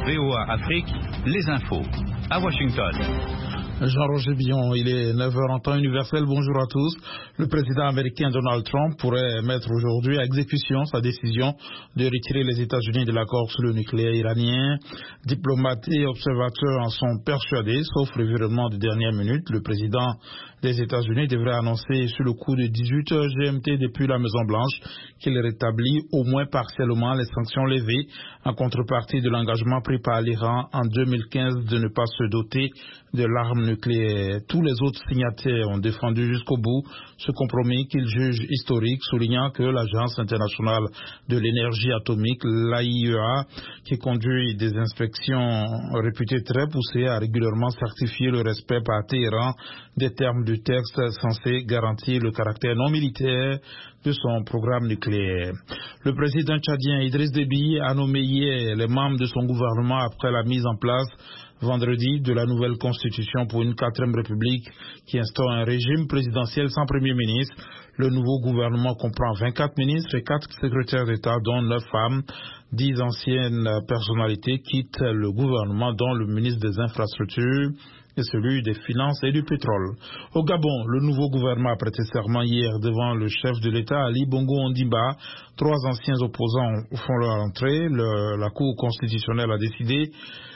VOA Afrique, les infos. À Washington. Jean-Roger Billon, il est 9h en temps universel. Bonjour à tous. Le président américain Donald Trump pourrait mettre aujourd'hui à exécution sa décision de retirer les États-Unis de l'accord sur le nucléaire iranien. Diplomates et observateurs en sont persuadés, sauf revirement de dernière minute. Le président des États-Unis devrait annoncer sur le coup de 18h GMT depuis la Maison-Blanche qu'il rétablit au moins partiellement les sanctions levées en contrepartie de l'engagement pris par l'Iran en 2015 de ne pas se doter de l'arme nucléaire. Tous les autres signataires ont défendu jusqu'au bout ce compromis qu'ils jugent historique, soulignant que l'Agence internationale de l'énergie atomique, l'AIEA, qui conduit des inspections réputées très poussées, a régulièrement certifié le respect par Téhéran des termes du texte censé garantir le caractère non militaire de son programme nucléaire. Le président tchadien Idriss Déby a nommé hier les membres de son gouvernement après la mise en place vendredi de la nouvelle constitution pour une 4e république qui instaure un régime présidentiel sans premier ministre. Le nouveau gouvernement comprend 24 ministres et 4 secrétaires d'État, dont 9 femmes. 10 anciennes personnalités quittent le gouvernement, dont le ministre des Infrastructures et celui des Finances et du Pétrole. Au Gabon, le nouveau gouvernement a prêté serment hier devant le chef de l'État, Ali Bongo Ondimba. 3 anciens opposants font leur entrée. La Cour constitutionnelle a décidé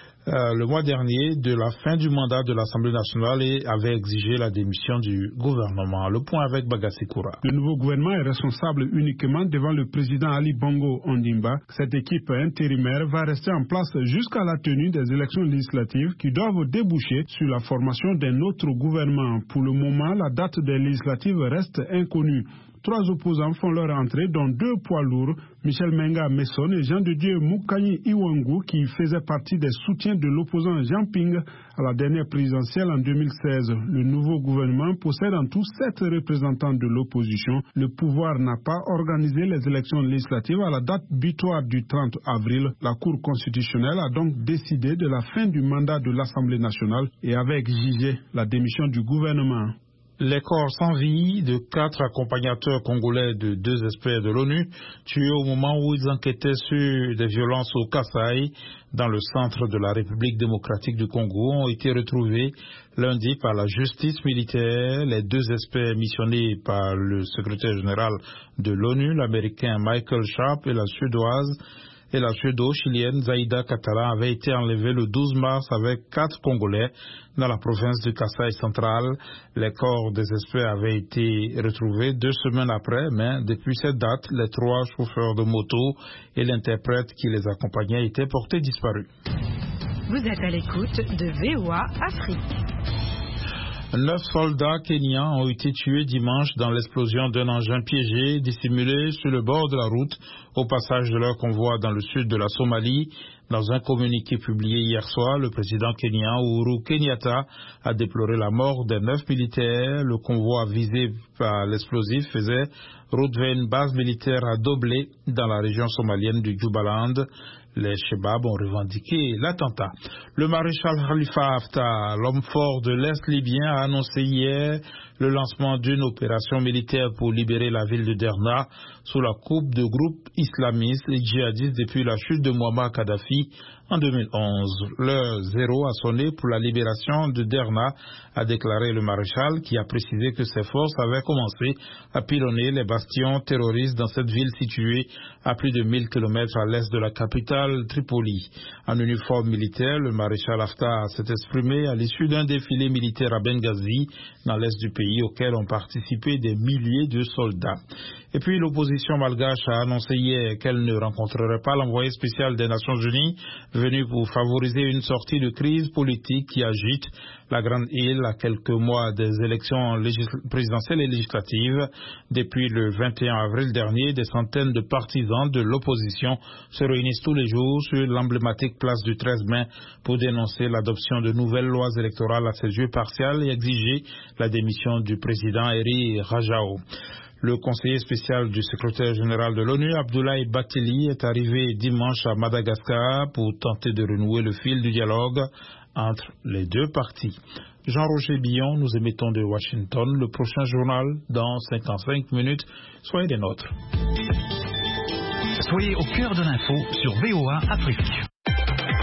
le mois dernier de la fin du mandat de l'Assemblée nationale et avait exigé la démission du gouvernement. Le point avec Bagassi Koura. Le nouveau gouvernement est responsable uniquement devant le président Ali Bongo Ondimba. Cette équipe intérimaire va rester en place jusqu'à la tenue des élections législatives qui doivent déboucher sur la formation d'un autre gouvernement. Pour le moment, la date des législatives reste inconnue. 3 opposants font leur entrée, dont 2 poids lourds, Michel Menga Messon et Jean de Dieu Moukani Iwangu, qui faisaient partie des soutiens de l'opposant Jean Ping à la dernière présidentielle en 2016. Le nouveau gouvernement possède en tout 7 représentants de l'opposition. Le pouvoir n'a pas organisé les élections législatives à la date butoir du 30 avril. La Cour constitutionnelle a donc décidé de la fin du mandat de l'Assemblée nationale et avait exigé la démission du gouvernement. Les corps sans vie de 4 accompagnateurs congolais de 2 experts de l'ONU tués au moment où ils enquêtaient sur des violences au Kasaï, dans le centre de la République démocratique du Congo, ont été retrouvés lundi par la justice militaire. Les 2 experts missionnés par le secrétaire général de l'ONU, l'américain Michael Sharp, et la suédo-chilienne Zaida Katara avaient été enlevés le 12 mars avec 4 Congolais dans la province du Kasaï central. Les corps des experts avaient été retrouvés 2 semaines après, mais depuis cette date, les 3 chauffeurs de moto et l'interprète qui les accompagnait étaient portés disparus. Vous êtes à l'écoute de VOA Afrique. 9 soldats kenyans ont été tués dimanche dans l'explosion d'un engin piégé dissimulé sur le bord de la route au passage de leur convoi dans le sud de la Somalie. Dans un communiqué publié hier soir, le président kenyan Uhuru Kenyatta a déploré la mort des 9 militaires. Le convoi visé par l'explosif faisait route vers une base militaire à Doblé dans la région somalienne du Jubaland. Les Chebab ont revendiqué l'attentat. Le maréchal Khalifa Haftar, l'homme fort de l'Est libyen, a annoncé hier le lancement d'une opération militaire pour libérer la ville de Derna sous la coupe de groupes islamistes et djihadistes depuis la chute de Muammar Kadhafi en 2011. L'heure zéro a sonné pour la libération de Derna, a déclaré le maréchal, qui a précisé que ses forces avaient commencé à pilonner les bastions terroristes dans cette ville située à plus de 1000 km à l'est de la capitale Tripoli. En uniforme militaire, le maréchal Haftar s'est exprimé à l'issue d'un défilé militaire à Benghazi, dans l'est du pays, auquel ont participé des milliers de soldats. Et puis l'opposition malgache a annoncé hier qu'elle ne rencontrerait pas l'envoyé spécial des Nations Unies venu pour favoriser une sortie de crise politique qui agite la Grande Île à quelques mois des élections présidentielles et législatives. Depuis le 21 avril dernier, des centaines de partisans de l'opposition se réunissent tous les jours sur l'emblématique place du 13 mai pour dénoncer l'adoption de nouvelles lois électorales à ses yeux partiales et exiger la démission du président Eri Rajao. Le conseiller spécial du secrétaire général de l'ONU, Abdoulaye Bathily, est arrivé dimanche à Madagascar pour tenter de renouer le fil du dialogue entre les 2 parties. Jean-Roger Billon, nous émettons de Washington. Le prochain journal dans 55 minutes. Soyez des nôtres. Soyez au cœur de l'info sur VOA Afrique.